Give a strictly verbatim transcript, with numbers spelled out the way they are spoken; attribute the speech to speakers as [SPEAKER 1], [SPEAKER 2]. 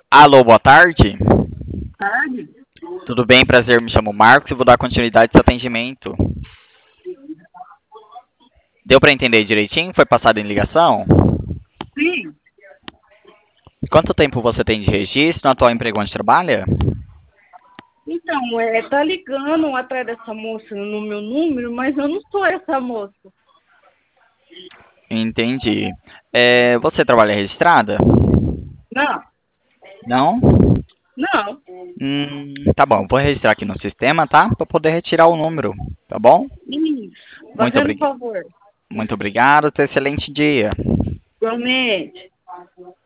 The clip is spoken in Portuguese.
[SPEAKER 1] Alô, boa tarde.
[SPEAKER 2] Tarde?
[SPEAKER 1] Tudo bem? Prazer, me chamo Marcos e vou dar continuidade ao seu atendimento. Deu para entender direitinho? Foi passado em ligação?
[SPEAKER 2] Sim.
[SPEAKER 1] Quanto tempo você tem de registro no atual emprego onde trabalha?
[SPEAKER 2] Então, é, tá ligando atrás dessa moça no meu número, mas eu não sou essa moça.
[SPEAKER 1] Entendi. É, você trabalha registrada?
[SPEAKER 2] Não,
[SPEAKER 1] Não?
[SPEAKER 2] não.
[SPEAKER 1] Hum, tá bom, vou registrar aqui no sistema, tá? Para poder retirar o número, tá bom?
[SPEAKER 2] Isso.
[SPEAKER 1] Muito,
[SPEAKER 2] Fazendo
[SPEAKER 1] obri
[SPEAKER 2] favor.
[SPEAKER 1] Muito obrigado, tenha um excelente dia.
[SPEAKER 2] Igualmente.